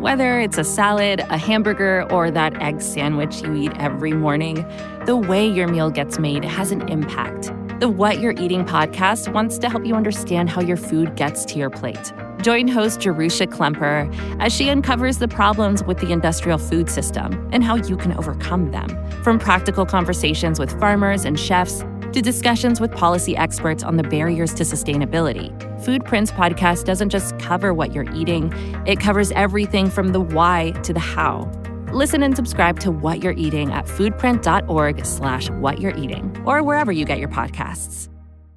Whether it's a salad, a hamburger, or that egg sandwich you eat every morning, the way your meal gets made has an impact. The What You're Eating podcast wants to help you understand how your food gets to your plate. Join host Jerusha Klemper as she uncovers the problems with the industrial food system and how you can overcome them. From practical conversations with farmers and chefs to discussions with policy experts on the barriers to sustainability, Foodprints podcast doesn't just cover what you're eating, it covers everything from the why to the how. Listen and subscribe to What You're Eating at foodprint.org/whatyou'reating or wherever you get your podcasts.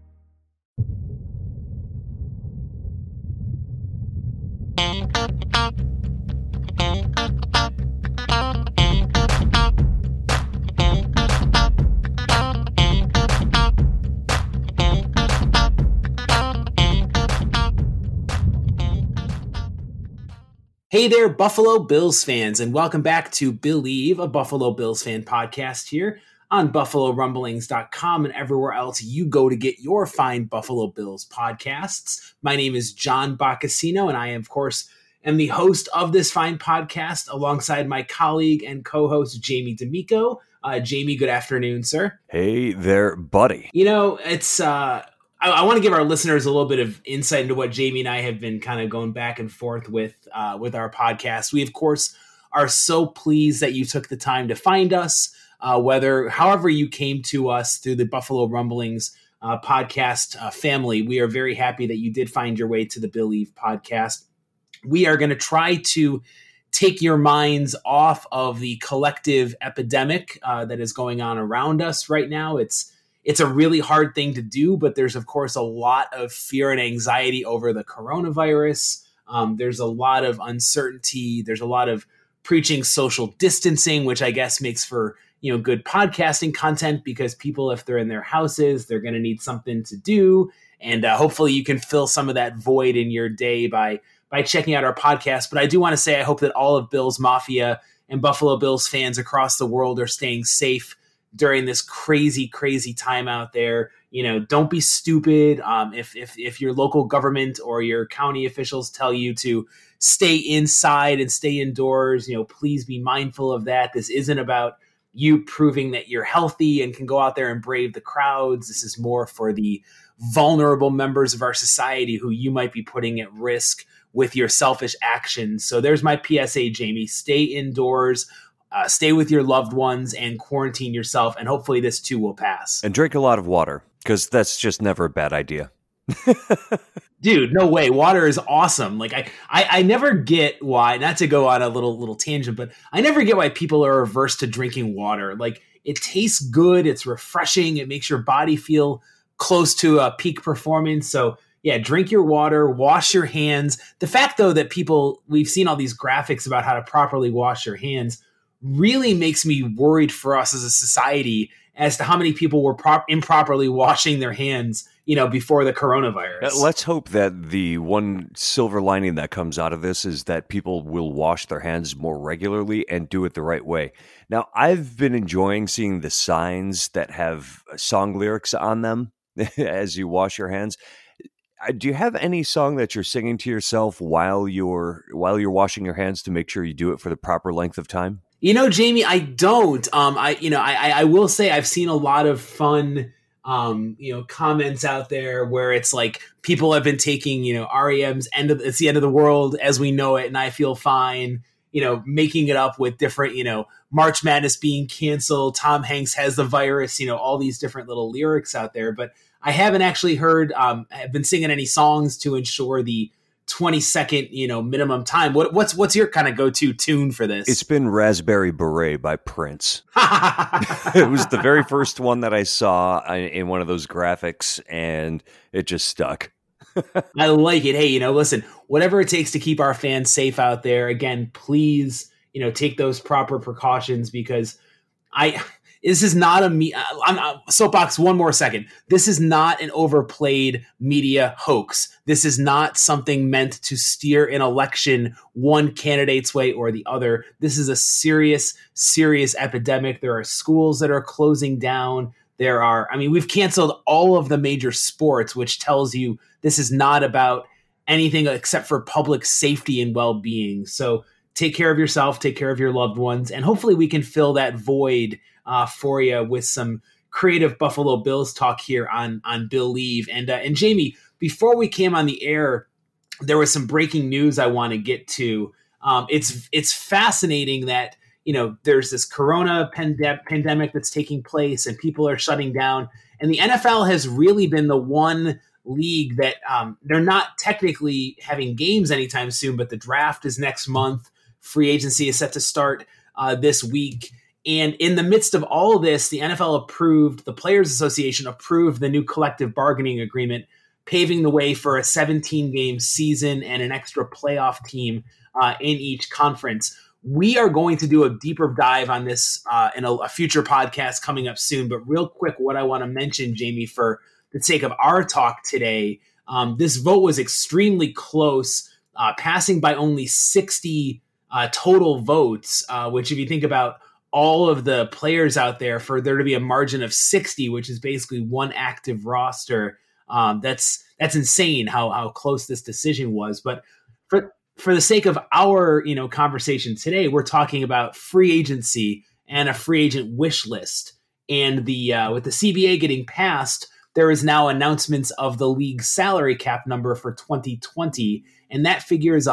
Hey there, Buffalo Bills fans, and welcome back to Believe, a Buffalo Bills fan podcast here on BuffaloRumblings.com and everywhere else you go to get your fine Buffalo Bills podcasts. My name is John Boccacino, and I, of course, am the host of this fine podcast alongside my colleague and co-host, Jamie D'Amico. Jamie, good afternoon, sir. Hey there, buddy. You know, it's... I want to give our listeners a little bit of insight into what Jamie and I have been kind of going back and forth with our podcast. We, of course, are so pleased that you took the time to find us, however you came to us through the Buffalo Rumblings podcast family. We are very happy that you did find your way to the Believe podcast. We are going to try to take your minds off of the collective epidemic that is going on around us right now. It's a really hard thing to do, but there's, of course, a lot of fear and anxiety over the coronavirus. There's a lot of uncertainty. There's a lot of preaching social distancing, which I guess makes for, good podcasting content because people, if they're in their houses, they're going to need something to do. And hopefully you can fill some of that void in your day by checking out our podcast. But I do want to say I hope that all of Bills Mafia and Buffalo Bills fans across the world are staying safe during this crazy, crazy time out there. Don't be stupid. If your local government or your county officials tell you to stay inside and stay indoors, please be mindful of that. This isn't about you proving that you're healthy and can go out there and brave the crowds. This is more for the vulnerable members of our society who you might be putting at risk with your selfish actions. So there's my PSA, Jamie. Stay indoors. Stay with your loved ones and quarantine yourself, and hopefully this too will pass. And drink a lot of water, because that's just never a bad idea. Dude, no way. Water is awesome. Like I never get why, not to go on a little tangent, but I never get why people are averse to drinking water. Like, it tastes good, it's refreshing, it makes your body feel close to a peak performance. So yeah, drink your water, wash your hands. The fact though that we've seen all these graphics about how to properly wash your hands really makes me worried for us as a society as to how many people were improperly washing their hands, before the coronavirus. Let's hope that the one silver lining that comes out of this is that people will wash their hands more regularly and do it the right way. Now, I've been enjoying seeing the signs that have song lyrics on them as you wash your hands. Do you have any song that you're singing to yourself while you're washing your hands to make sure you do it for the proper length of time? Jamie, I don't. I will say I've seen a lot of fun, comments out there where it's like people have been taking, REM's "It's the End of the World as We Know It," and I Feel Fine, making it up with different, March Madness being canceled, Tom Hanks has the virus, all these different little lyrics out there. But I haven't actually heard, I've been singing any songs to ensure the 20-second, minimum time. What's your kind of go-to tune for this? It's been Raspberry Beret by Prince. It was the very first one that I saw in one of those graphics, and it just stuck. I like it. Hey, listen, whatever it takes to keep our fans safe out there, again, please, take those proper precautions, because this is not I'm soapbox one more second. This is not an overplayed media hoax. This is not something meant to steer an election one candidate's way or the other. This is a serious, serious epidemic. There are schools that are closing down. We've canceled all of the major sports, which tells you this is not about anything except for public safety and well-being. So take care of yourself, take care of your loved ones, and hopefully we can fill that void for you with some creative Buffalo Bills talk here on Believe. And Jamie, before we came on the air, there was some breaking news I want to get to. It's fascinating that there's this corona pandemic that's taking place and people are shutting down, and the NFL has really been the one league that they're not technically having games anytime soon, but the draft is next month. Free agency is set to start this week. And in the midst of all of this, the the Players Association approved the new collective bargaining agreement, paving the way for a 17-game season and an extra playoff team in each conference. We are going to do a deeper dive on this in a future podcast coming up soon. But real quick, what I want to mention, Jamie, for the sake of our talk today, this vote was extremely close, passing by only 60 total votes, which if you think about all of the players out there, for there to be a margin of 60, which is basically one active roster, that's insane how close this decision was. But for the sake of our conversation today, we're talking about free agency and a free agent wish list. And with the CBA getting passed, there is now announcements of the league's salary cap number for 2020, and that figure is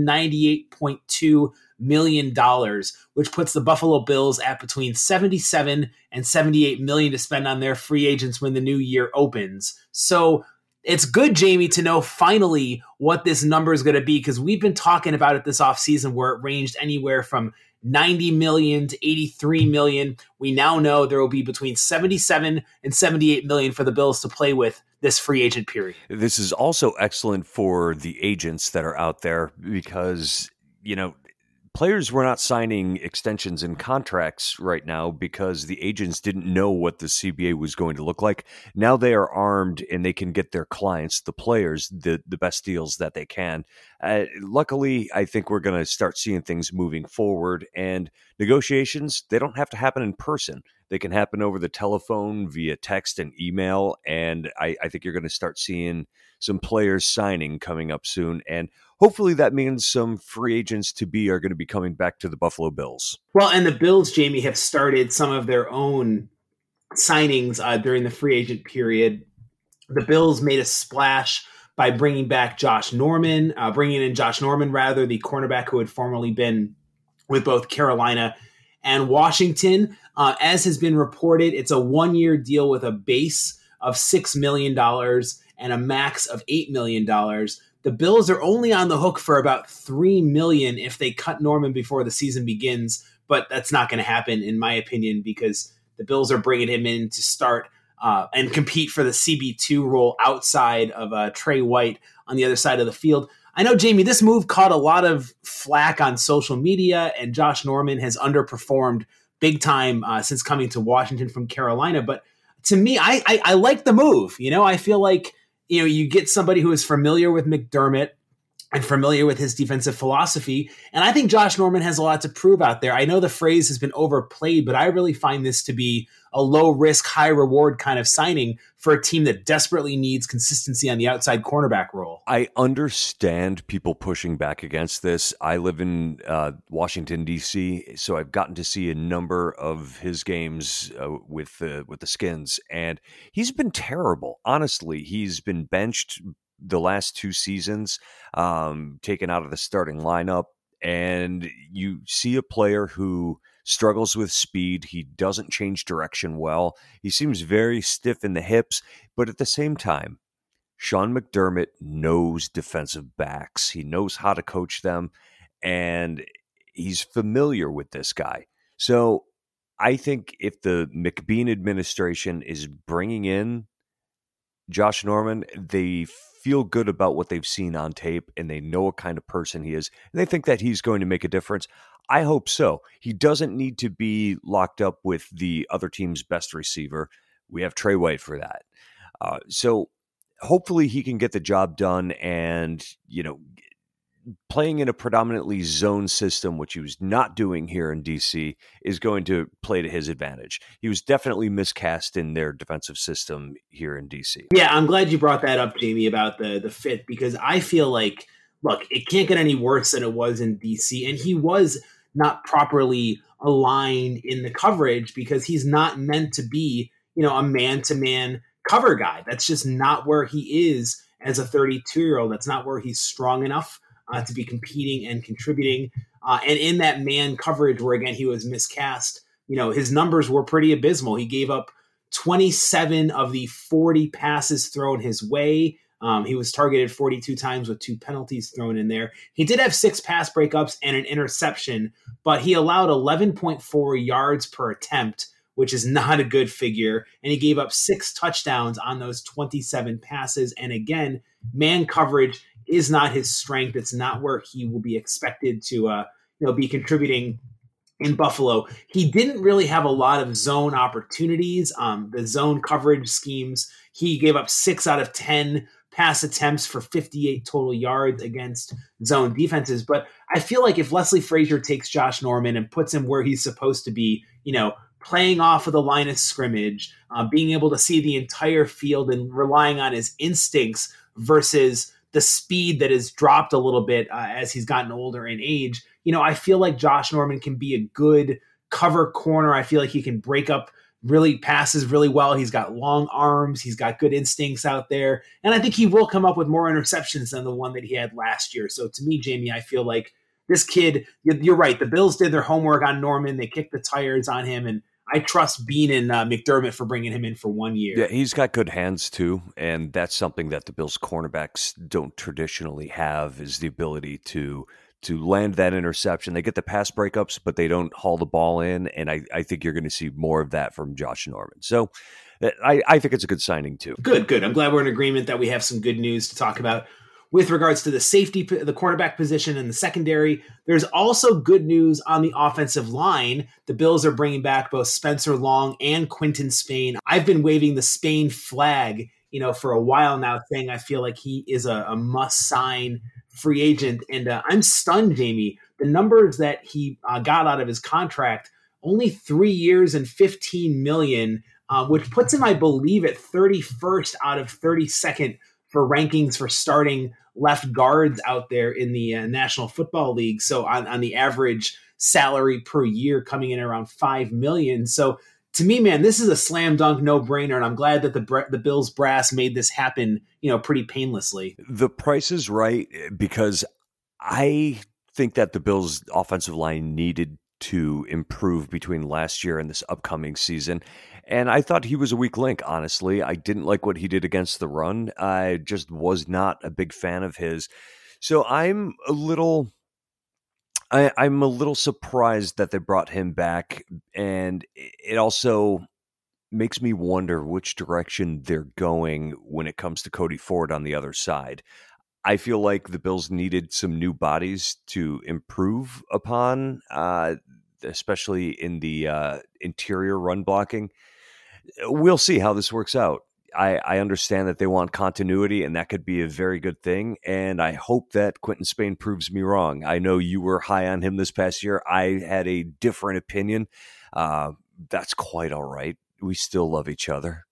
$198.2 million, which puts the Buffalo Bills at between 77 and 78 million to spend on their free agents when the new year opens. So it's good, Jamie, to know finally what this number is going to be, because we've been talking about it this offseason where it ranged anywhere from 90 million to 83 million. We now know there will be between 77 and 78 million for the Bills to play with this free agent period. This is also excellent for the agents that are out there because, players were not signing extensions and contracts right now because the agents didn't know what the CBA was going to look like. Now they are armed and they can get their clients, the players, the best deals that they can. Luckily, I think we're going to start seeing things moving forward, and negotiations, they don't have to happen in person. They can happen over the telephone, via text and email, and I think you're going to start seeing some players signing coming up soon, and hopefully that means some free agents to be are going to be coming back to the Buffalo Bills. Well, and the Bills, Jamie, have started some of their own signings during the free agent period. The Bills made a splash by bringing in Josh Norman, the cornerback who had formerly been with both Carolina and Washington. As has been reported, it's a one-year deal with a base of $6 million and a max of $8 million. The Bills are only on the hook for about $3 million if they cut Norman before the season begins, but that's not going to happen, in my opinion, because the Bills are bringing him in to start and compete for the CB2 role outside of Trey White on the other side of the field. I know, Jamie, this move caught a lot of flack on social media, and Josh Norman has underperformed big time since coming to Washington from Carolina. But to me, I like the move. I feel like you get somebody who is familiar with McDermott and familiar with his defensive philosophy. And I think Josh Norman has a lot to prove out there. I know the phrase has been overplayed, but I really find this to be a low risk, high reward kind of signing for a team that desperately needs consistency on the outside cornerback role. I understand people pushing back against this. I live in Washington, D.C., so I've gotten to see a number of his games with the Skins, and he's been terrible. Honestly, he's been benched the last two seasons, taken out of the starting lineup, and you see a player who struggles with speed. He doesn't change direction well. He seems very stiff in the hips, but at the same time, Sean McDermott knows defensive backs. He knows how to coach them, and he's familiar with this guy. So I think if the McBean administration is bringing in Josh Norman, they feel good about what they've seen on tape, and they know what kind of person he is, and they think that he's going to make a difference. I hope so. He doesn't need to be locked up with the other team's best receiver. We have Trey White for that. So hopefully he can get the job done, and, playing in a predominantly zone system, which he was not doing here in DC, is going to play to his advantage. He was definitely miscast in their defensive system here in DC. Yeah, I'm glad you brought that up, Jamie, about the fit, because I feel like look, it can't get any worse than it was in DC. And he was not properly aligned in the coverage because he's not meant to be, a man-to-man cover guy. That's just not where he is as a 32-year-old. That's not where he's strong enough to be competing and contributing. And in that man coverage where, again, he was miscast, his numbers were pretty abysmal. He gave up 27 of the 40 passes thrown his way. He was targeted 42 times with 2 penalties thrown in there. He did have 6 pass breakups and an interception, but he allowed 11.4 yards per attempt, which is not a good figure. And he gave up 6 touchdowns on those 27 passes. And again, man coverage is not his strength. It's not where he will be expected to be contributing in Buffalo. He didn't really have a lot of zone opportunities. The zone coverage schemes, he gave up 6 out of 10 pass attempts for 58 total yards against zone defenses. But I feel like if Leslie Frazier takes Josh Norman and puts him where he's supposed to be, playing off of the line of scrimmage, being able to see the entire field and relying on his instincts versus the speed that has dropped a little bit as he's gotten older in age, I feel like Josh Norman can be a good cover corner. I feel like he can break up really passes really well. He's got long arms. He's got good instincts out there. And I think he will come up with more interceptions than the one that he had last year. So to me, Jamie, I feel like this kid, you're right. The Bills did their homework on Norman. They kicked the tires on him. And I trust Bean and McDermott for bringing him in for 1 year. Yeah, he's got good hands too. And that's something that the Bills cornerbacks don't traditionally have, is the ability to land that interception. They get the pass breakups, but they don't haul the ball in. And I think you're going to see more of that from Josh Norman. So I think it's a good signing too. Good. I'm glad we're in agreement that we have some good news to talk about with regards to the safety, the cornerback position and the secondary. There's also good news on the offensive line. The Bills are bringing back both Spencer Long and Quinton Spain. I've been waving the Spain flag, for a while now, saying I feel like he is a must-sign free agent. And I'm stunned, Jamie. The numbers that he got out of his contract, only 3 years and $15 million, which puts him, I believe, at 31st out of 32nd for rankings for starting left guards out there in the National Football League. So on the average salary per year coming in around $5 million. So to me, man, this is a slam dunk, no brainer. And I'm glad that the Bills brass made this happen, pretty painlessly. The price is right because I think that the Bills offensive line needed to improve between last year and this upcoming season. And I thought he was a weak link, honestly. I didn't like what he did against the run. I just was not a big fan of his. So I'm a little surprised that they brought him back. And it also makes me wonder which direction they're going when it comes to Cody Ford on the other side. I feel like the Bills needed some new bodies to improve upon, especially in the interior run blocking. We'll see how this works out. I understand that they want continuity, and that could be a very good thing. And I hope that Quinton Spain proves me wrong. I know you were high on him this past year. I had a different opinion. That's quite all right. We still love each other.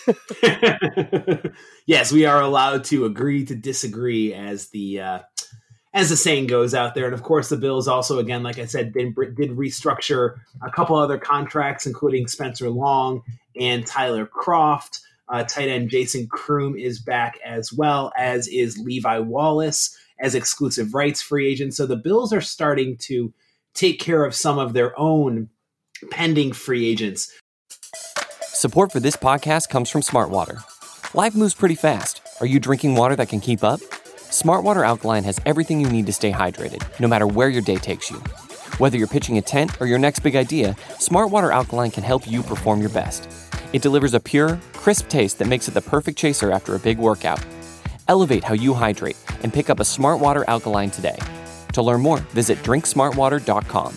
Yes, we are allowed to agree to disagree, as the saying goes out there. And of course, the Bills also, again, like I said, did restructure a couple other contracts, including Spencer Long and Tyler Kroft. Tight end Jason Kroom is back, as well as is Levi Wallace as exclusive rights free agent. So the Bills are starting to take care of some of their own pending free agents. Support for this podcast comes from Smartwater. Life moves pretty fast. Are you drinking water that can keep up? Smartwater Alkaline has everything you need to stay hydrated, no matter where your day takes you. Whether you're pitching a tent or your next big idea, Smartwater Alkaline can help you perform your best. It delivers a pure, crisp taste that makes it the perfect chaser after a big workout. Elevate how you hydrate and pick up a Smartwater Alkaline today. To learn more, visit drinksmartwater.com.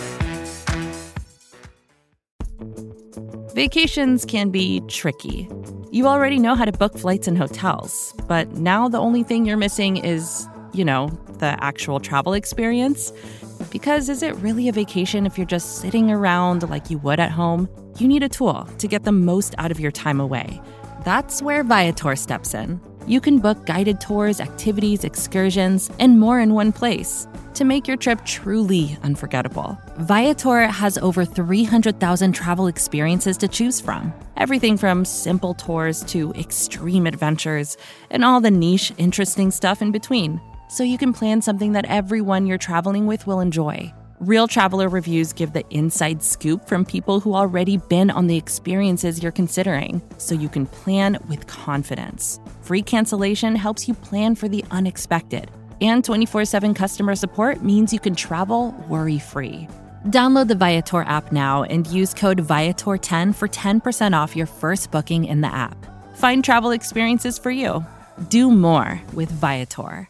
Vacations can be tricky. You already know how to book flights and hotels, but now the only thing you're missing is, the actual travel experience. Because is it really a vacation if you're just sitting around like you would at home? You need a tool to get the most out of your time away. That's where Viator steps in. You can book guided tours, activities, excursions, and more in one place to make your trip truly unforgettable. Viator has over 300,000 travel experiences to choose from. Everything from simple tours to extreme adventures and all the niche, interesting stuff in between. So you can plan something that everyone you're traveling with will enjoy. Real traveler reviews give the inside scoop from people who already been on the experiences you're considering, so you can plan with confidence. Free cancellation helps you plan for the unexpected. And 24/7 customer support means you can travel worry-free. Download the Viator app now and use code Viator10 for 10% off your first booking in the app. Find travel experiences for you. Do more with Viator.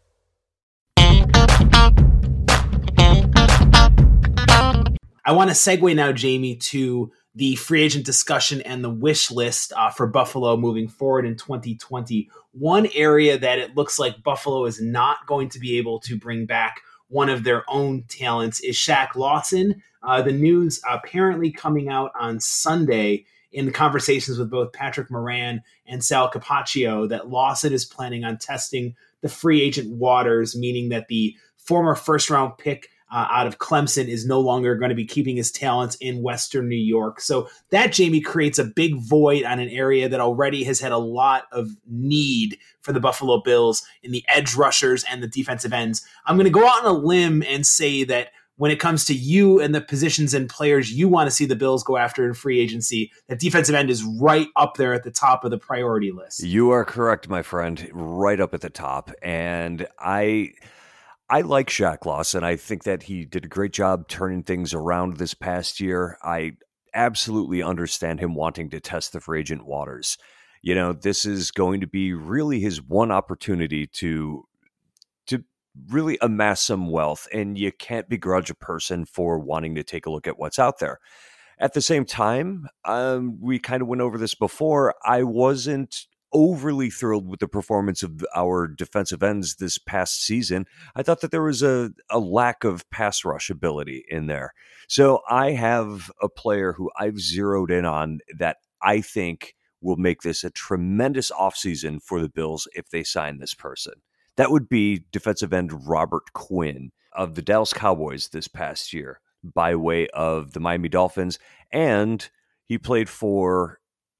I want to segue now, Jamie, to the free agent discussion and the wish list for Buffalo moving forward in 2020. One area that it looks like Buffalo is not going to be able to bring back one of their own talents is Shaq Lawson. The news apparently coming out on Sunday in the conversations with both Patrick Moran and Sal Capaccio that Lawson is planning on testing the free agent waters, meaning that the former first-round pick out of Clemson is no longer going to be keeping his talents in Western New York. So that, Jamie, creates a big void on an area that already has had a lot of need for the Buffalo Bills in the edge rushers and the defensive ends. I'm going to go out on a limb and say that when it comes to you and the positions and players you want to see the Bills go after in free agency, that defensive end is right up there at the top of the priority list. You are correct, my friend, right up at the top. And I like Shaq Lawson. I think that he did a great job turning things around this past year. I absolutely understand him wanting to test the free agent waters. You know, this is going to be really his one opportunity to really amass some wealth, and you can't begrudge a person for wanting to take a look at what's out there. At the same time, we kind of went over this before. I wasn't overly thrilled with the performance of our defensive ends this past season. I thought that there was a lack of pass rush ability in there. So I have a player who I've zeroed in on that I think will make this a tremendous offseason for the Bills if they sign this person. That would be defensive end Robert Quinn of the Dallas Cowboys this past year by way of the Miami Dolphins, and he played for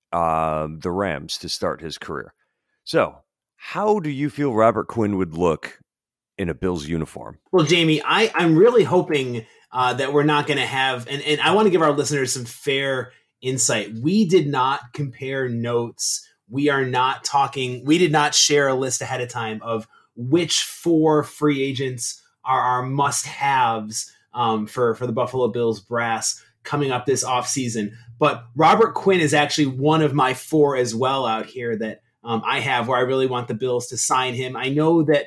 the Rams to start his career. So how do you feel Robert Quinn would look in a Bills uniform? Well, Jamie, I'm really hoping that we're not going to have, and I want to give our listeners some fair insight. We did not compare notes. We did not share a list ahead of time of which 4 free agents are our must-haves for the Buffalo Bills brass coming up this offseason. But Robert Quinn is actually one of my 4 as well out here that I have where I really want the Bills to sign him. I know that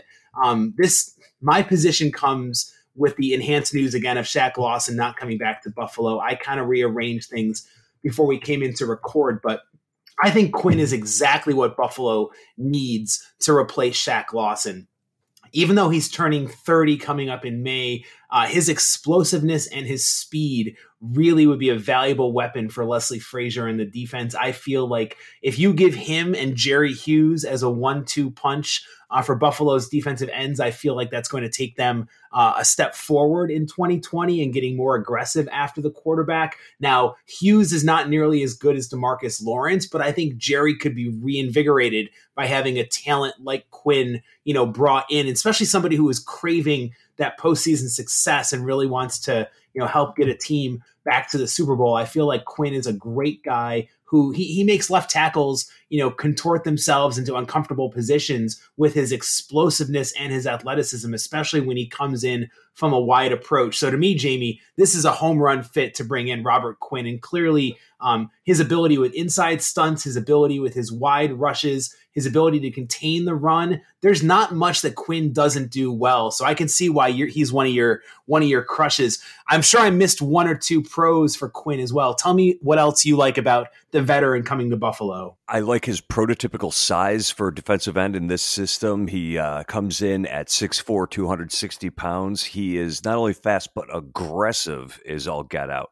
my position comes with the enhanced news again of Shaq Lawson not coming back to Buffalo. I kind of rearranged things before we came in to record, but I think Quinn is exactly what Buffalo needs to replace Shaq Lawson. Even though he's turning 30 coming up in May, his explosiveness and his speed really would be a valuable weapon for Leslie Frazier in the defense. I feel like if you give him and Jerry Hughes as a 1-2 punch for Buffalo's defensive ends, I feel like that's going to take them a step forward in 2020 and getting more aggressive after the quarterback. Now, Hughes is not nearly as good as DeMarcus Lawrence, but I think Jerry could be reinvigorated by having a talent like Quinn, brought in, especially somebody who is craving that postseason success and really wants to, help get a team back to the Super Bowl. I feel like Quinn is a great guy who he makes left tackles, contort themselves into uncomfortable positions with his explosiveness and his athleticism, especially when he comes in from a wide approach. So to me, Jamie, this is a home run fit to bring in Robert Quinn. And clearly his ability with inside stunts, his ability with his wide rushes, his ability to contain the run, there's not much that Quinn doesn't do well. So I can see why he's one of your crushes. I'm sure I missed 1 or 2 pros for Quinn as well. Tell me what else you like about the veteran coming to Buffalo. I like his prototypical size for defensive end in this system. He comes in at 6'4", 260 pounds. He is not only fast, but aggressive as all get out.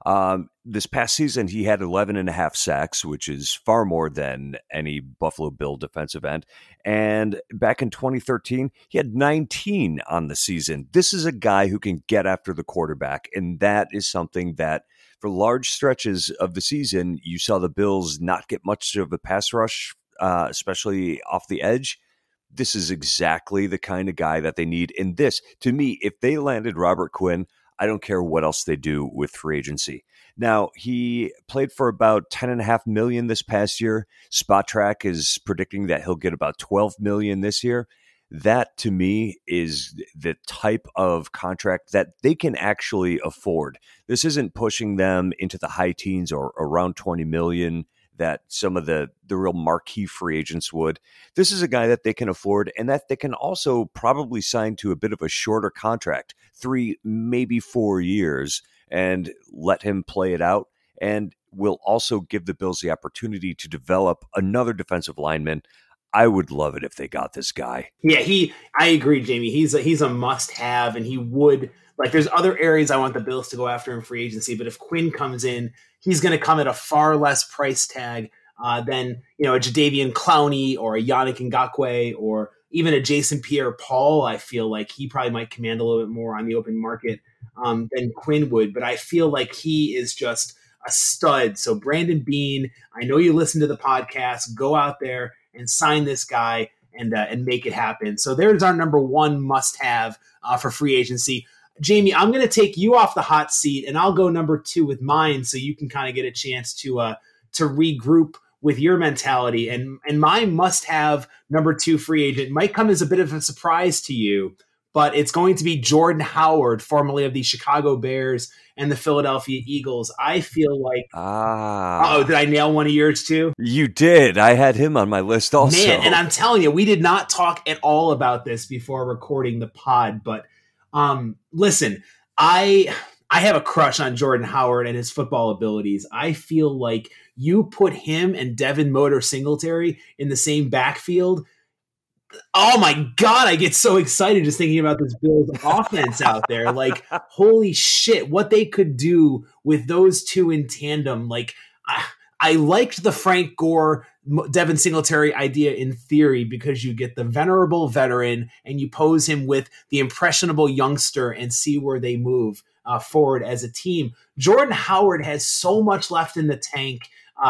This past season, he had 11.5 sacks, which is far more than any Buffalo Bill defensive end. And back in 2013, he had 19 on the season. This is a guy who can get after the quarterback, and that is something that for large stretches of the season, you saw the Bills not get much of a pass rush, especially off the edge. This is exactly the kind of guy that they need. And this, to me, if they landed Robert Quinn, I don't care what else they do with free agency. Now, he played for about $10.5 million this past year. SpotTrack is predicting that he'll get about $12 million this year. That, to me, is the type of contract that they can actually afford. This isn't pushing them into the high teens or around $20 million that some of the real marquee free agents would. This is a guy that they can afford and that they can also probably sign to a bit of a shorter contract, 3, maybe 4 years, and let him play it out, and will also give the Bills the opportunity to develop another defensive lineman. I would love it if they got this guy. Yeah, I agree, Jamie. He's a must-have, and he would, like, there's other areas I want the Bills to go after in free agency, but if Quinn comes in, he's going to come at a far less price tag than, a Jadeveon Clowney or a Yannick Ngakoue or even a Jason Pierre-Paul. I feel like he probably might command a little bit more on the open market than Quinn would, but I feel like he is just a stud. So Brandon Beane, I know you listen to the podcast, go out there and sign this guy and make it happen. So there's our number one must-have for free agency. Jamie, I'm going to take you off the hot seat, and I'll go number 2 with mine, so you can kind of get a chance to regroup with your mentality. And my must-have number 2 free agent might come as a bit of a surprise to you, but it's going to be Jordan Howard, formerly of the Chicago Bears and the Philadelphia Eagles. I feel like, did I nail one of yours too? You did. I had him on my list also. Man, and I'm telling you, we did not talk at all about this before recording the pod, but listen, I have a crush on Jordan Howard and his football abilities. I feel like you put him and Devin Motor Singletary in the same backfield. Oh my God, I get so excited just thinking about this Bills offense out there. Like, holy shit, what they could do with those two in tandem. Like, I liked the Frank Gore, Devin Singletary idea in theory because you get the venerable veteran and you pose him with the impressionable youngster and see where they move forward as a team. Jordan Howard has so much left in the tank.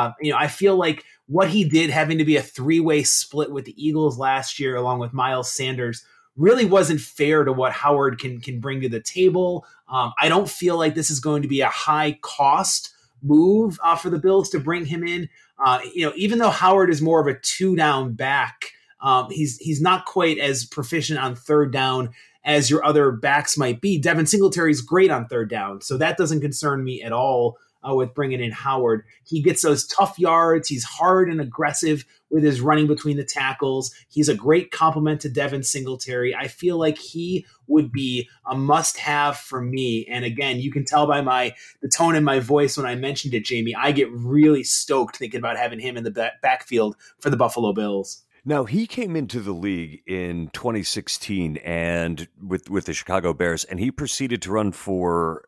I feel like what he did having to be a 3-way split with the Eagles last year, along with Miles Sanders, really wasn't fair to what Howard can bring to the table. I don't feel like this is going to be a high cost move for the Bills to bring him in. Even though Howard is more of a 2-down back, he's not quite as proficient on 3rd down as your other backs might be. Devin Singletary is great on 3rd down, so that doesn't concern me at all. With bringing in Howard, he gets those tough yards. He's hard and aggressive with his running between the tackles. He's a great complement to Devin Singletary. I feel like he would be a must-have for me. And again, you can tell by the tone in my voice when I mentioned it, Jamie, I get really stoked thinking about having him in the backfield for the Buffalo Bills. Now, he came into the league in 2016 and with the Chicago Bears, and he proceeded to run for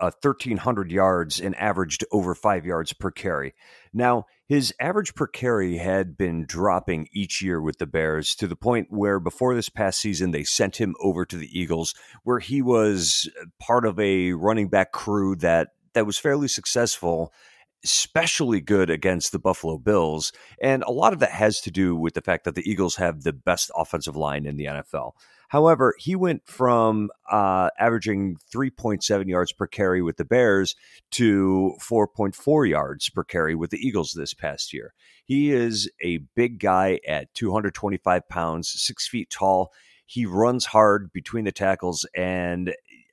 1,300 yards and averaged over 5 yards per carry. Now, his average per carry had been dropping each year with the Bears to the point where before this past season, they sent him over to the Eagles, where he was part of a running back crew that was fairly successful, especially good against the Buffalo Bills. And a lot of that has to do with the fact that the Eagles have the best offensive line in the NFL. However, he went from averaging 3.7 yards per carry with the Bears to 4.4 yards per carry with the Eagles this past year. He is a big guy at 225 pounds, 6 feet tall. He runs hard between the tackles, and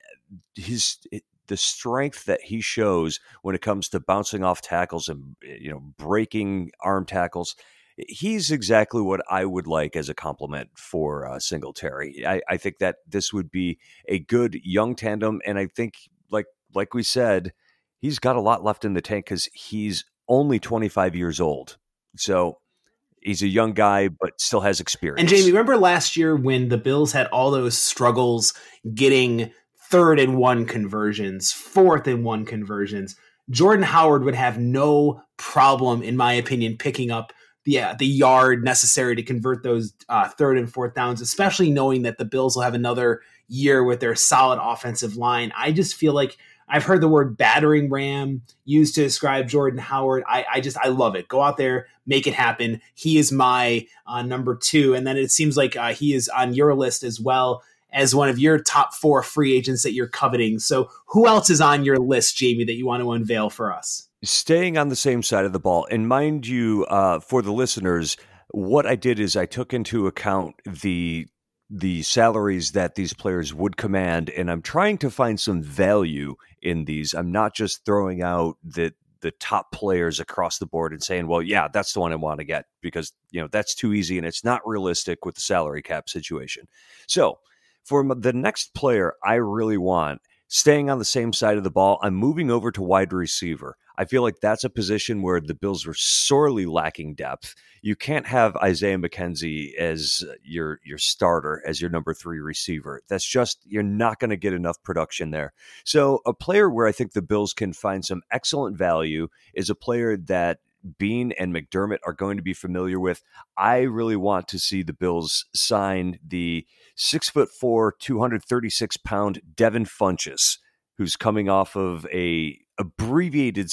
the strength that he shows when it comes to bouncing off tackles and breaking arm tackles, he's exactly what I would like as a compliment for Singletary. I think that this would be a good young tandem, and I think, like we said, he's got a lot left in the tank because he's only 25 years old. So he's a young guy, but still has experience. And Jamie, remember last year when the Bills had all those struggles getting 3rd and 1 conversions, 4th and 1 conversions? Jordan Howard would have no problem, in my opinion, picking up the yard necessary to convert those third and fourth downs, especially knowing that the Bills will have another year with their solid offensive line. I just feel like I've heard the word battering ram used to describe Jordan Howard. I love it. Go out there, make it happen. He is my number 2. And then it seems like he is on your list as well as one of your top 4 free agents that you're coveting. So who else is on your list, Jamie, that you want to unveil for us? Staying on the same side of the ball. And mind you, for the listeners, what I did is I took into account the salaries that these players would command, and I'm trying to find some value in these. I'm not just throwing out the top players across the board and saying, well, yeah, that's the one I want to get, because that's too easy and it's not realistic with the salary cap situation. So for the next player I really want, staying on the same side of the ball, I'm moving over to wide receiver. I feel like that's a position where the Bills were sorely lacking depth. You can't have Isaiah McKenzie as your starter, as your number 3 receiver. That's just, you're not going to get enough production there. So a player where I think the Bills can find some excellent value is a player that Bean and McDermott are going to be familiar with. I really want to see the Bills sign the 6'4", 236-pound Devin Funchess, who's coming off of a abbreviated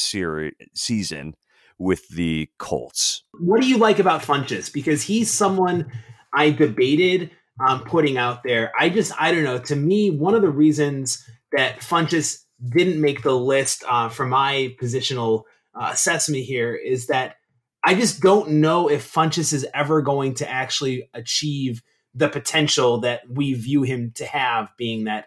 season with the Colts. What do you like about Funchess? Because he's someone I debated putting out there. I don't know. To me, one of the reasons that Funchess didn't make the list for my positional assessment here is that I just don't know if Funchess is ever going to actually achieve the potential that we view him to have, being that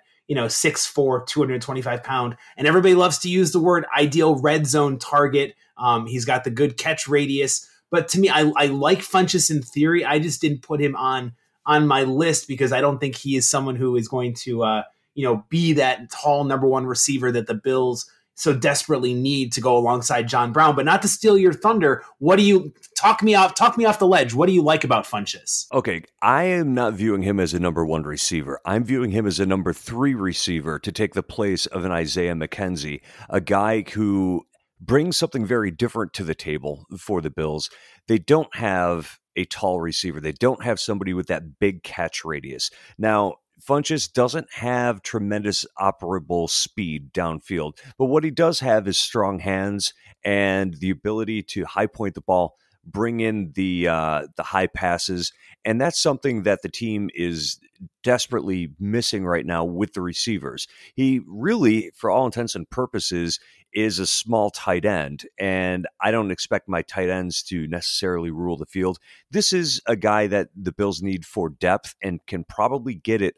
6'4", 225-pound, and everybody loves to use the word ideal red zone target. He's got the good catch radius, but to me, I like Funchess in theory. I just didn't put him on my list because I don't think he is someone who is going to be that tall number 1 receiver that the Bills so desperately need to go alongside John Brown. But not to steal your thunder, what do you talk me off the ledge? What do you like about Funchess? Okay, I am not viewing him as a number 1 receiver. I'm viewing him as a number 3 receiver to take the place of an Isaiah McKenzie, a guy who brings something very different to the table for the Bills. They don't have a tall receiver. They don't have somebody with that big catch radius. Now, Funchess doesn't have tremendous operable speed downfield, but what he does have is strong hands and the ability to high point the ball, bring in the high passes, and that's something that the team is desperately missing right now with the receivers. He really, for all intents and purposes, is a small tight end, and I don't expect my tight ends to necessarily rule the field. This is a guy that the Bills need for depth and can probably get him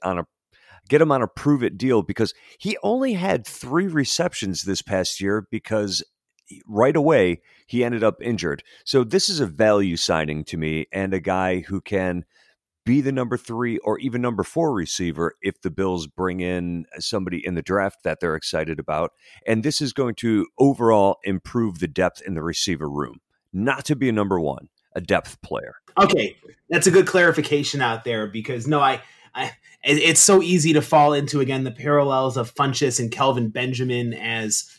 on a prove it deal, because he only had 3 receptions this past year because right away he ended up injured. So this is a value signing to me, and a guy who can be the number 3 or even number 4 receiver if the Bills bring in somebody in the draft that they're excited about. And this is going to overall improve the depth in the receiver room, not to be a number 1, a depth player. Okay, that's a good clarification out there, because it's so easy to fall into, again, the parallels of Funchess and Kelvin Benjamin as,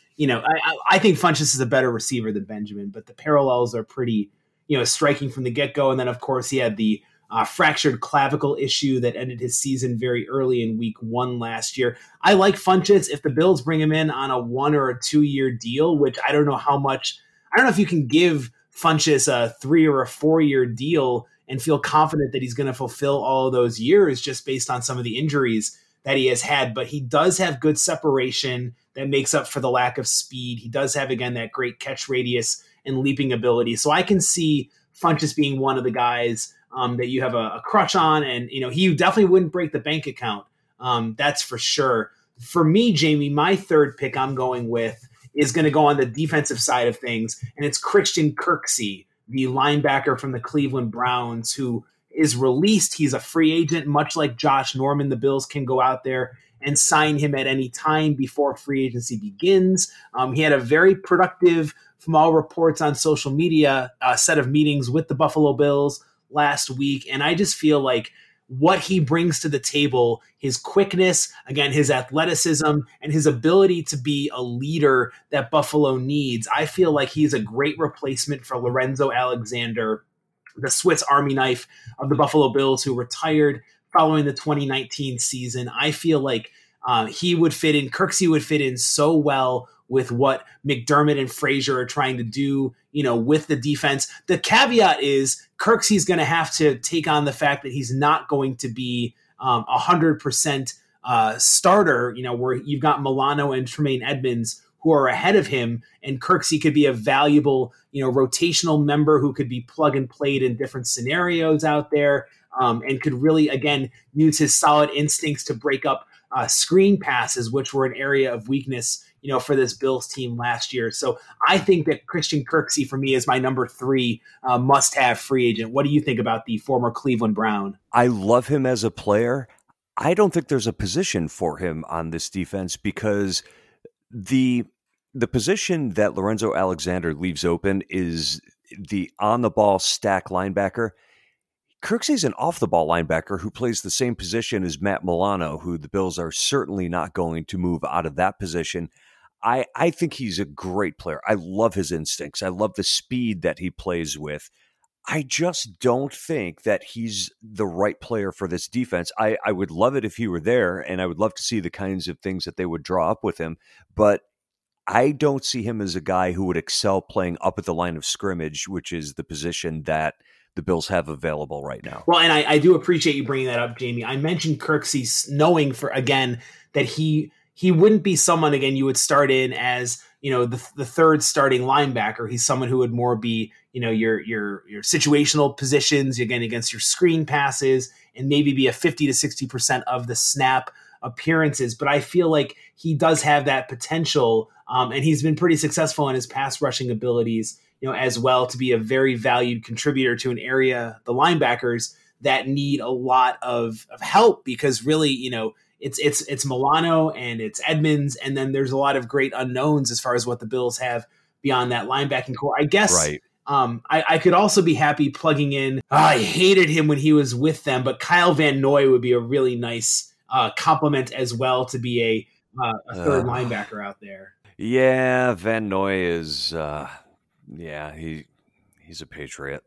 I think Funchess is a better receiver than Benjamin, but the parallels are pretty, striking from the get-go. And then, of course, he had the fractured clavicle issue that ended his season very early in week 1 last year. I like Funchess. If the Bills bring him in on a 1 or a 2 year deal, which I don't know how much, I don't know if you can give Funchess a 3 or a 4 year deal and feel confident that he's going to fulfill all of those years just based on some of the injuries that he has had. But he does have good separation that makes up for the lack of speed. He does have, again, that great catch radius and leaping ability. So I can see Funchess being one of the guys that you have a crush on, and he definitely wouldn't break the bank account. That's for sure. For me, Jamie, my third pick I'm going with is going to go on the defensive side of things, and it's Christian Kirksey, the linebacker from the Cleveland Browns, who is released. He's a free agent, much like Josh Norman. The Bills can go out there and sign him at any time before free agency begins. He had a very productive, from all reports on social media, set of meetings with the Buffalo Bills last week. And I just feel like what he brings to the table, his quickness, again, his athleticism, and his ability to be a leader that Buffalo needs. I feel like he's a great replacement for Lorenzo Alexander, the Swiss Army knife of the Buffalo Bills, who retired following the 2019 season. I feel like he would fit in. Kirksey would fit in so well with what McDermott and Frazier are trying to do, with the defense. The caveat is Kirksey's going to have to take on the fact that he's not going to be 100% starter, where you've got Milano and Tremaine Edmonds who are ahead of him, and Kirksey could be a valuable, rotational member who could be plug and played in different scenarios out there, and could really, again, use his solid instincts to break up screen passes, which were an area of weakness, for this Bills team last year. So I think that Christian Kirksey for me is my number 3 must-have free agent. What do you think about the former Cleveland Brown? I love him as a player. I don't think there's a position for him on this defense because the position that Lorenzo Alexander leaves open is the on-the-ball stack linebacker. Kirksey's an off-the-ball linebacker who plays the same position as Matt Milano, who the Bills are certainly not going to move out of that position. I think he's a great player. I love his instincts. I love the speed that he plays with. I just don't think that he's the right player for this defense. I would love it if he were there, and I would love to see the kinds of things that they would draw up with him, but I don't see him as a guy who would excel playing up at the line of scrimmage, which is the position that the Bills have available right now. Well, and I do appreciate you bringing that up, Jamie. I mentioned Kirksey knowing that he wouldn't be someone, again, you would start in as, the third starting linebacker. He's someone who would more be, your situational positions, again, against your screen passes, and maybe be a 50 to 60% of the snap appearances. But I feel like he does have that potential, and he's been pretty successful in his pass rushing abilities, as well, to be a very valued contributor to an area, the linebackers, that need a lot of help, because really, it's Milano and it's Edmonds, and then there's a lot of great unknowns as far as what the Bills have beyond that linebacking core. I guess right. I could also be happy plugging in. I hated him when he was with them, but Kyle Van Noy would be a really nice compliment as well, to be a third linebacker out there. Yeah, Van Noy is he's a Patriot.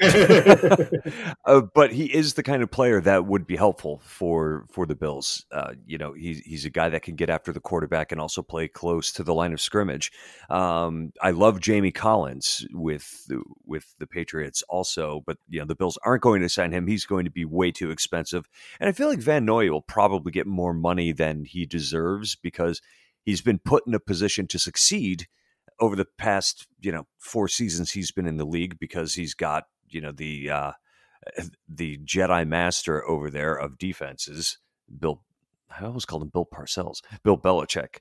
But he is the kind of player that would be helpful for the Bills. He's a guy that can get after the quarterback and also play close to the line of scrimmage. I love Jamie Collins with the Patriots also, but the Bills aren't going to sign him. He's going to be way too expensive, and I feel like Van Noy will probably get more money than he deserves because he's been put in a position to succeed over the past 4 seasons he's been in the league, because he's got the Jedi Master over there of defenses, I always called him Bill Parcells, Bill Belichick.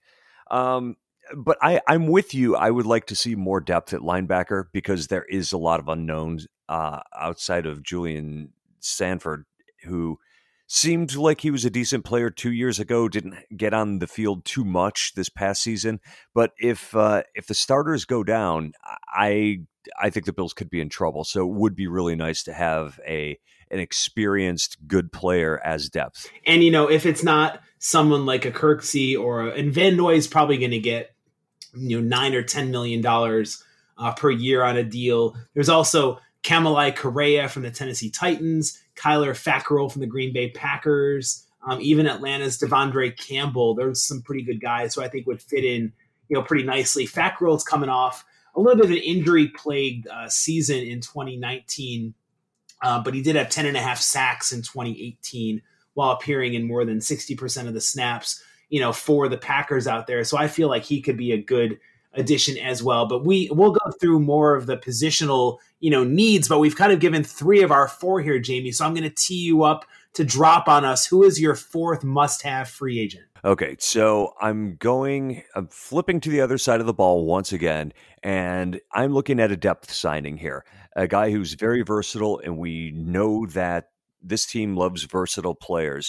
But I'm with you. I would like to see more depth at linebacker because there is a lot of unknowns outside of Julian Sanford, who seemed like he was a decent player 2 years ago, didn't get on the field too much this past season. But if the starters go down, I think the Bills could be in trouble. So it would be really nice to have an experienced, good player as depth. And, if it's not someone like a Kirksey and Van Noy is probably going to get, $9 or $10 million per year on a deal. There's also Kamalai Correa from the Tennessee Titans, Kyler Fackrell from the Green Bay Packers, even Atlanta's Devondre Campbell. There's some pretty good guys who I think would fit in, pretty nicely. Fackrell's coming off a little bit of an injury-plagued season in 2019, but he did have 10.5 sacks in 2018 while appearing in more than 60% of the snaps, for the Packers out there. So I feel like he could be a good addition as well. But we'll go through more of the positional, needs, but we've kind of given 3 of our 4 here, Jamie. So I'm going to tee you up to drop on us. Who is your 4th must-have free agent? Okay, so I'm flipping to the other side of the ball once again, and I'm looking at a depth signing here. A guy who's very versatile, and we know that this team loves versatile players.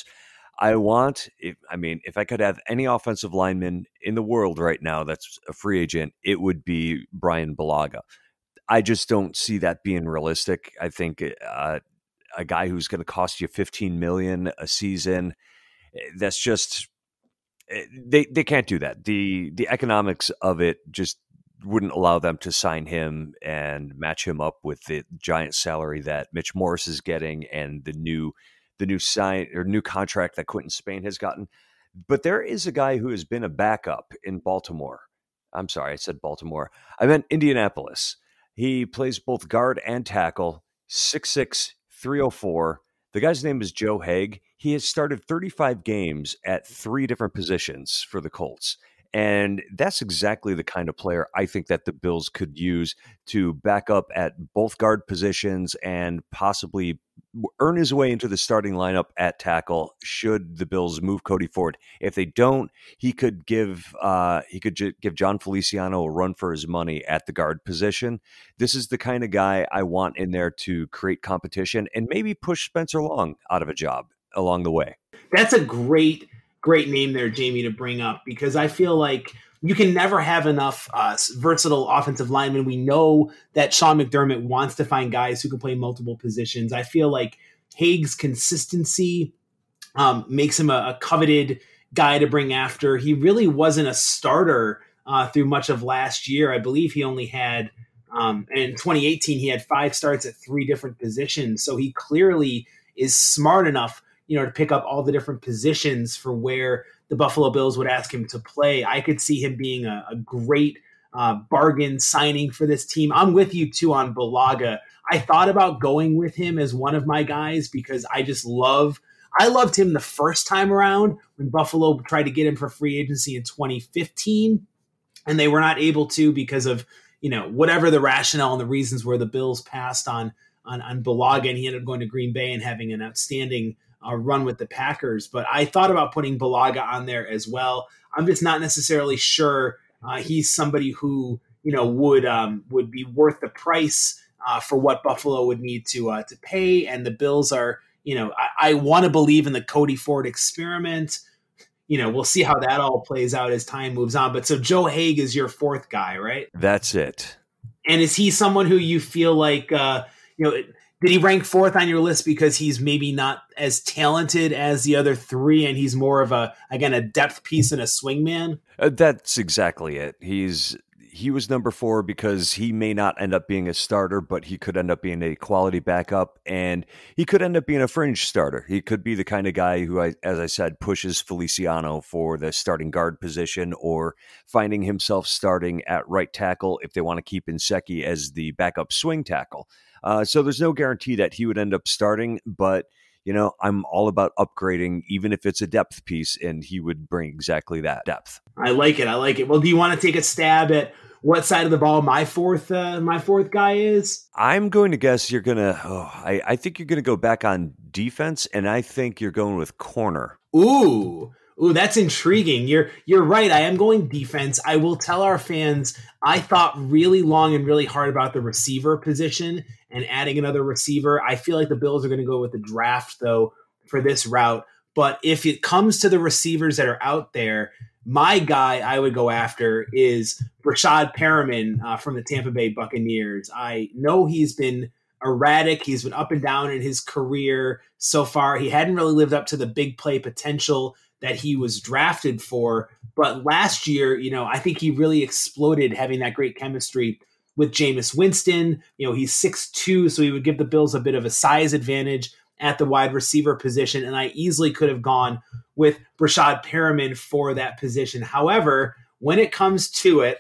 If I could have any offensive lineman in the world right now that's a free agent, it would be Brian Bulaga. I just don't see that being realistic. I think a guy who's going to cost you $15 million a season. That's just they can't do that. The economics of it just wouldn't allow them to sign him and match him up with the giant salary that Mitch Morse is getting and the new contract that Quentin Spain has gotten. But there is a guy who has been a backup in Baltimore. I'm sorry, I said Baltimore. I meant Indianapolis. He plays both guard and tackle, 6'6", 304. The guy's name is Joe Haeg. He has started 35 games at 3 different positions for the Colts. And that's exactly the kind of player I think that the Bills could use to back up at both guard positions and possibly earn his way into the starting lineup at tackle should the Bills move Cody Ford. If they don't, he could give John Feliciano a run for his money at the guard position. This is the kind of guy I want in there to create competition and maybe push Spencer Long out of a job along the way. That's a great name there, Jamie, to bring up, because I feel like you can never have enough versatile offensive linemen. We know that Sean McDermott wants to find guys who can play multiple positions. I feel like Haig's consistency makes him a coveted guy to bring after. He really wasn't a starter through much of last year. I believe he only had, in 2018, he had 5 starts at 3 different positions. So he clearly is smart enough, to pick up all the different positions for where the Buffalo Bills would ask him to play. I could see him being a great bargain signing for this team. I'm with you too on Bulaga. I thought about going with him as one of my guys because I loved him the first time around when Buffalo tried to get him for free agency in 2015, and they were not able to because of, whatever the rationale and the reasons were. The Bills passed on Bulaga, and he ended up going to Green Bay and having an outstanding run with the Packers. But I thought about putting Bulaga on there as well. I'm just not necessarily sure he's somebody who would be worth the price for what Buffalo would need to pay. And the Bills are, I want to believe in the Cody Ford experiment. We'll see how that all plays out as time moves on. But so Joe Haeg is your 4th guy, right? That's it. And is he someone who you feel like, did he rank 4th on your list because he's maybe not as talented as the other 3 and he's more of a depth piece and a swingman? That's exactly it. He was number 4 because he may not end up being a starter, but he could end up being a quality backup, and he could end up being a fringe starter. He could be the kind of guy who, as I said, pushes Feliciano for the starting guard position or finding himself starting at right tackle if they want to keep Nsekhe as the backup swing tackle. So there's no guarantee that he would end up starting, but I'm all about upgrading, even if it's a depth piece, and he would bring exactly that depth. I like it. Well, do you want to take a stab at what side of the ball my fourth guy is? I'm going to guess you're going to, I think you're going to go back on defense, and I think you're going with corner. Ooh, that's intriguing. You're right. I am going defense. I will tell our fans, I thought really long and really hard about the receiver position and adding another receiver. I feel like the Bills are going to go with the draft, though, for this route. But if it comes to the receivers that are out there, my guy I would go after is Breshad Perriman from the Tampa Bay Buccaneers. I know he's been erratic. He's been up and down in his career so far. He hadn't really lived up to the big play potential that he was drafted for. But last year, I think he really exploded, having that great chemistry with Jameis Winston. He's 6'2", so he would give the Bills a bit of a size advantage at the wide receiver position. And I easily could have gone with Breshad Perriman for that position. However, when it comes to it,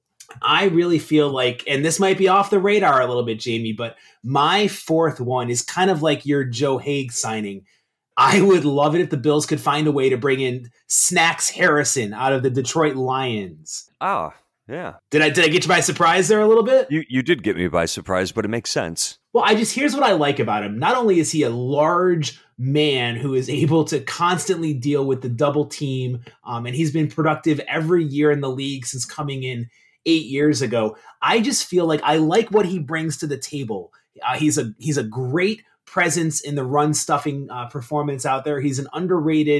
I really feel like, and this might be off the radar a little bit, Jamie, but my 4th one is kind of like your Joe Haeg signing. I would love it if the Bills could find a way to bring in Snacks Harrison out of the Detroit Lions. Oh, yeah. Did I get you by surprise there a little bit? You did get me by surprise, but it makes sense. Well, here's what I like about him. Not only is he a large man who is able to constantly deal with the double team, and he's been productive every year in the league since coming in 8 years ago. I just feel like I like what he brings to the table. He's a great presence in the run stuffing performance out there. He's an underrated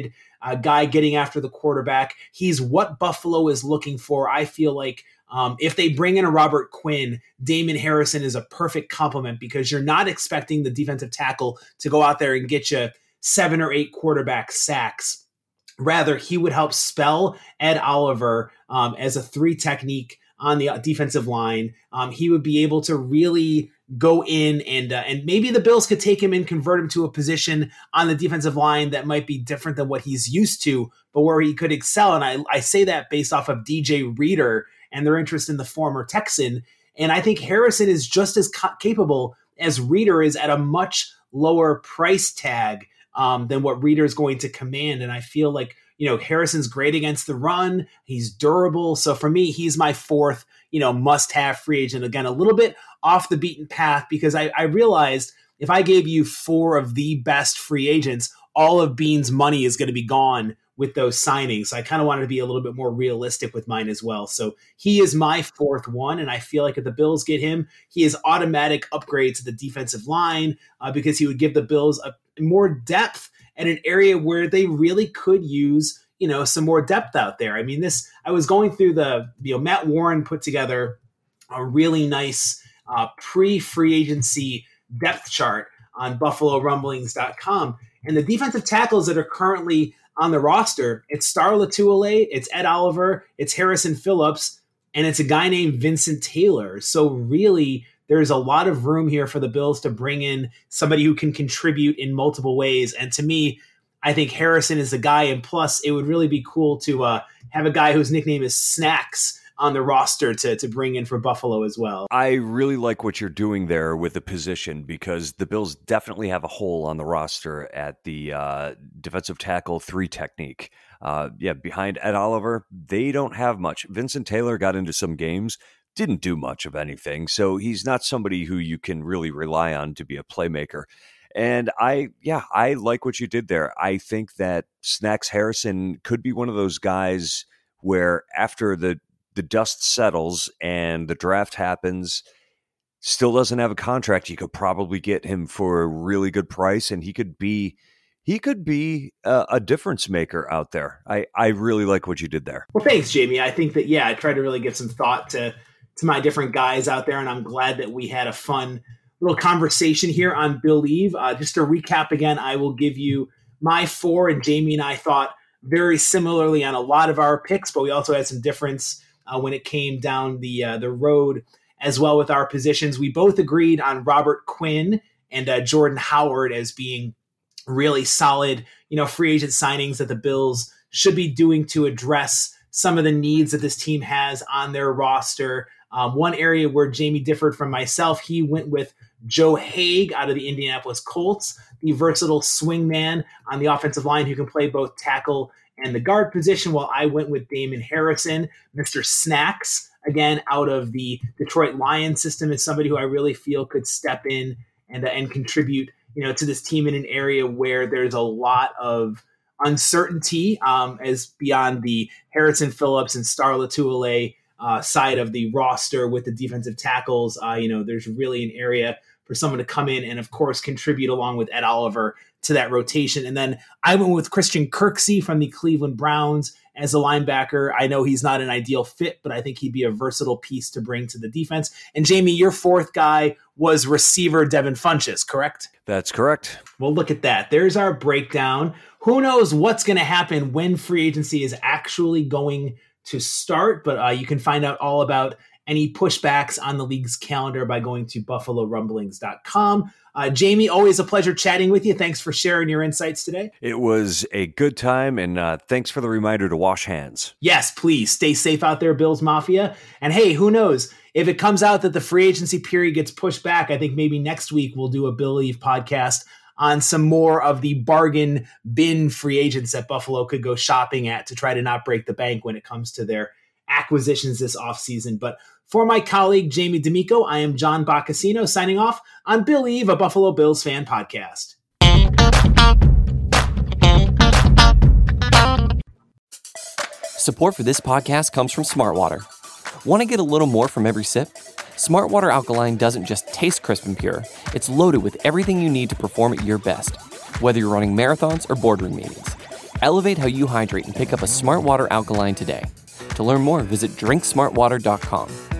a guy getting after the quarterback. He's what Buffalo is looking for. I feel like if they bring in a Robert Quinn, Damon Harrison is a perfect complement because you're not expecting the defensive tackle to go out there and get you 7 or 8 quarterback sacks. Rather, he would help spell Ed Oliver as a 3 technique on the defensive line. He would be able to really go in and maybe the Bills could take him and convert him to a position on the defensive line that might be different than what he's used to, but where he could excel. And I say that based off of DJ Reader and their interest in the former Texan. And I think Harrison is just as capable as Reader is at a much lower price tag than what Reader is going to command. And I feel like, Harrison's great against the run. He's durable. So for me, he's my 4th, must-have free agent. Again, a little bit off the beaten path because I realized if I gave you 4 of the best free agents, all of Bean's money is going to be gone with those signings. So I kind of wanted to be a little bit more realistic with mine as well. So he is my 4th one. And I feel like if the Bills get him, he is automatic upgrade to the defensive line because he would give the Bills more depth at an area where they really could use, some more depth out there. I mean, I was going through Matt Warren put together a really nice pre-free agency depth chart on BuffaloRumblings.com. And the defensive tackles that are currently on the roster, it's Star Latuile, it's Ed Oliver, it's Harrison Phillips, and it's a guy named Vincent Taylor. So really, there's a lot of room here for the Bills to bring in somebody who can contribute in multiple ways. And to me, I think Harrison is the guy. And plus, it would really be cool to have a guy whose nickname is Snacks on the roster to bring in for Buffalo as well. I really like what you're doing there with the position because the Bills definitely have a hole on the roster at the defensive tackle 3 technique. Behind Ed Oliver, they don't have much. Vincent Taylor got into some games, didn't do much of anything, so he's not somebody who you can really rely on to be a playmaker. And I like what you did there. I think that Snacks Harrison could be one of those guys where after the dust settles and the draft happens, still doesn't have a contract. You could probably get him for a really good price, and he could be a difference maker out there. I really like what you did there. Well, thanks, Jamie. I think that, I tried to really give some thought to my different guys out there, and I'm glad that we had a fun little conversation here on Believe. Just to recap again, I will give you my 4, and Jamie and I thought very similarly on a lot of our picks, but we also had some difference when it came down the road as well with our positions. We both agreed on Robert Quinn and Jordan Howard as being really solid, free agent signings that the Bills should be doing to address some of the needs that this team has on their roster. One area where Jamie differed from myself, he went with Joe Haig out of the Indianapolis Colts, the versatile swingman on the offensive line who can play both tackle and the guard position, while I went with Damon Harrison, Mr. Snacks, again, out of the Detroit Lions system, is somebody who I really feel could step in and contribute, to this team in an area where there's a lot of uncertainty as beyond the Harrison Phillips and Star Latuile side of the roster with the defensive tackles. There's really an area for someone to come in and, of course, contribute along with Ed Oliver to that rotation. And then I went with Christian Kirksey from the Cleveland Browns as a linebacker. I know he's not an ideal fit, but I think he'd be a versatile piece to bring to the defense. And Jamie, your 4th guy was receiver Devin Funchess, correct? That's correct. Well, look at that. There's our breakdown. Who knows what's going to happen when free agency is actually going to start, but you can find out all about any pushbacks on the league's calendar by going to BuffaloRumblings.com. Jamie, always a pleasure chatting with you. Thanks for sharing your insights today. It was a good time, and thanks for the reminder to wash hands. Yes, please. Stay safe out there, Bills Mafia. And hey, who knows? If it comes out that the free agency period gets pushed back, I think maybe next week we'll do a Believe podcast on some more of the bargain bin free agents that Buffalo could go shopping at to try to not break the bank when it comes to their acquisitions this offseason. But for my colleague, Jamie D'Amico, I am John Boccacino signing off on Believe, a Buffalo Bills fan podcast. Support for this podcast comes from Smartwater. Want to get a little more from every sip? Smartwater Alkaline doesn't just taste crisp and pure, it's loaded with everything you need to perform at your best, whether you're running marathons or boardroom meetings. Elevate how you hydrate and pick up a Smart Water alkaline today. To learn more, visit drinksmartwater.com.